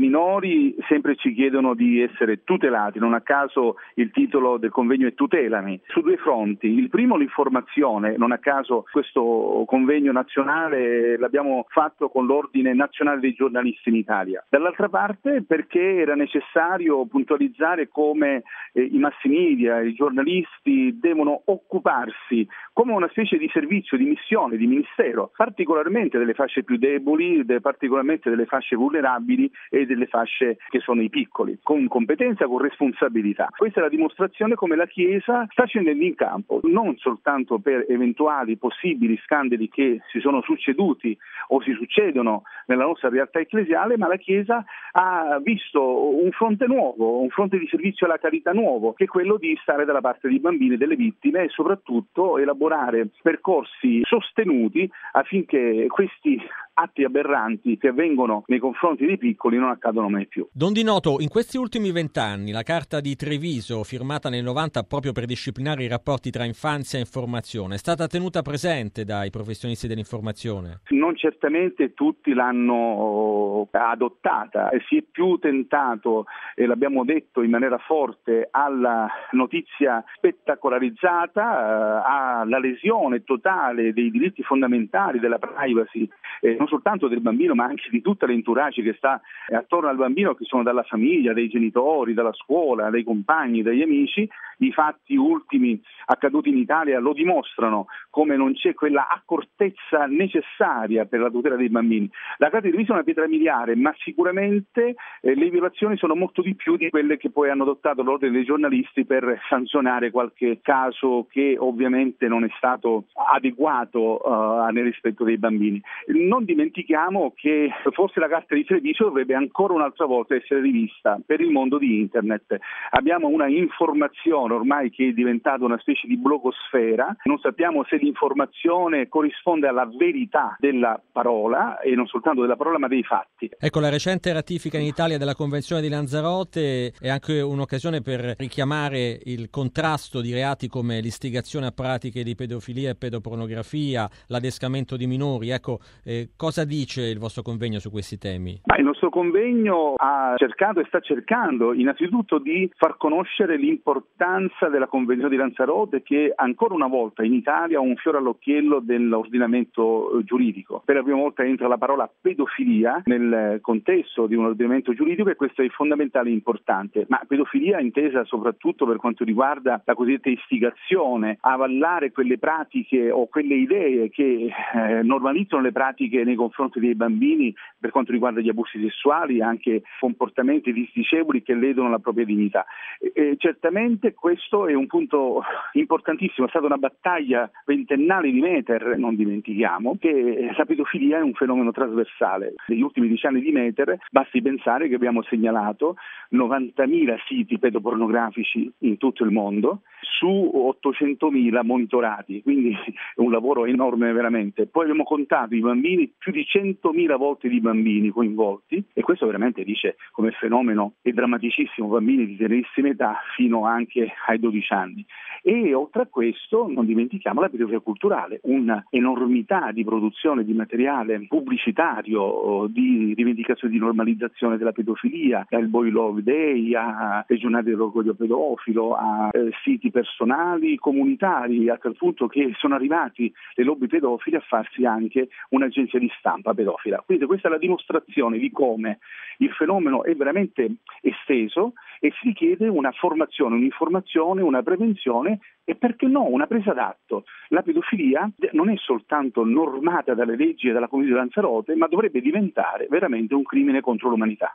minori sempre ci chiedono di essere tutelati, non a caso il titolo del convegno è Tutelami, su due fronti. Il primo, l'informazione, non a caso questo convegno nazionale l'abbiamo fatto con l'Ordine Nazionale dei Giornalisti in Italia. Dall'altra parte perché era necessario puntualizzare come i mass media, i giornalisti devono occuparsi come una specie di servizio, di missione, di ministero, particolarmente delle fasce più deboli, particolarmente delle fasce vulnerabili e delle fasce che sono i piccoli, con competenza, con responsabilità. Questa è la dimostrazione come la Chiesa sta scendendo in campo, non soltanto per eventuali possibili scandali che si sono succeduti o si succedono nella nostra realtà ecclesiale, ma la Chiesa ha visto un fronte nuovo, un fronte di servizio alla carità nuovo, che è quello di stare dalla parte dei bambini e delle vittime e soprattutto elaborare percorsi sostenuti affinché questi atti aberranti che avvengono nei confronti dei piccoli non accadono mai più. Don Di Noto, in questi ultimi 20 anni la Carta di Treviso, firmata nel 90 proprio per disciplinare i rapporti tra infanzia e informazione, è stata tenuta presente dai professionisti dell'informazione? Non certamente tutti l'hanno adottata, si è più tentato, e l'abbiamo detto in maniera forte, alla notizia spettacolarizzata, alla lesione totale dei diritti fondamentali, della privacy, non soltanto del bambino ma anche di tutta l'entourage che sta attorno al bambino, che sono dalla famiglia, dai genitori, dalla scuola, dai compagni, dagli amici. I fatti ultimi accaduti in Italia lo dimostrano, come non c'è quella accortezza necessaria per la tutela dei bambini. La Carta di Treviso è una pietra miliare, ma sicuramente le violazioni sono molto di più di quelle che poi hanno adottato l'ordine dei giornalisti per sanzionare qualche caso che ovviamente non è stato adeguato nel rispetto dei bambini. Non dimentichiamo che forse la Carta di Treviso dovrebbe ancora un'altra volta essere rivista per il mondo di Internet. Abbiamo una informazione ormai che è diventata una specie di blogosfera, non sappiamo se l'informazione corrisponde alla verità della parola, e non soltanto della parola ma dei fatti. Ecco, la recente ratifica in Italia della Convenzione di Lanzarote è anche un'occasione per richiamare il contrasto di reati come l'istigazione a pratiche di pedofilia e pedopornografia, l'adescamento di minori. Ecco, cosa dice il vostro convegno su questi temi? Il nostro convegno ha cercato e sta cercando innanzitutto di far conoscere l'importanza della Convenzione di Lanzarote, che ancora una volta in Italia ha un fiore all'occhiello dell'ordinamento giuridico. Per la prima volta entra la parola pedofilia nel contesto di un ordinamento giuridico, e questo è fondamentale e importante. Ma pedofilia intesa soprattutto per quanto riguarda la cosiddetta istigazione, avallare quelle pratiche o quelle idee che normalizzano le pratiche nei confronti dei bambini per quanto riguarda gli abusi sessuali, anche comportamenti disdicevoli che ledono la propria dignità. Certamente questo è un punto importantissimo, è stata una battaglia ventennale di Meter, non dimentichiamo che la pedofilia è un fenomeno trasversale. Negli ultimi 10 anni di Meter basti pensare che abbiamo segnalato 90.000 siti pedopornografici in tutto il mondo su 800.000 monitorati, quindi è un lavoro enorme veramente. Poi abbiamo contato i bambini, più di 100.000 volte di bambini coinvolti, e questo veramente dice come fenomeno è drammaticissimo, bambini di tenerissima età fino anche ai 12 anni. E oltre a questo non dimentichiamo la pedofilia culturale, un'enormità di produzione di materiale pubblicitario, di rivendicazione di normalizzazione della pedofilia, dal Boy Love Day a giornate dell'orgoglio pedofilo, a siti personali, comunitari, a tal punto che sono arrivati le lobby pedofili a farsi anche un'agenzia di stampa pedofila. Quindi questa è la dimostrazione di come il fenomeno è veramente esteso e si richiede una formazione, un'informazione, una prevenzione e, perché no, una presa d'atto. La pedofilia non è soltanto normata dalle leggi e dalla Convenzione di Lanzarote, ma dovrebbe diventare veramente un crimine contro l'umanità.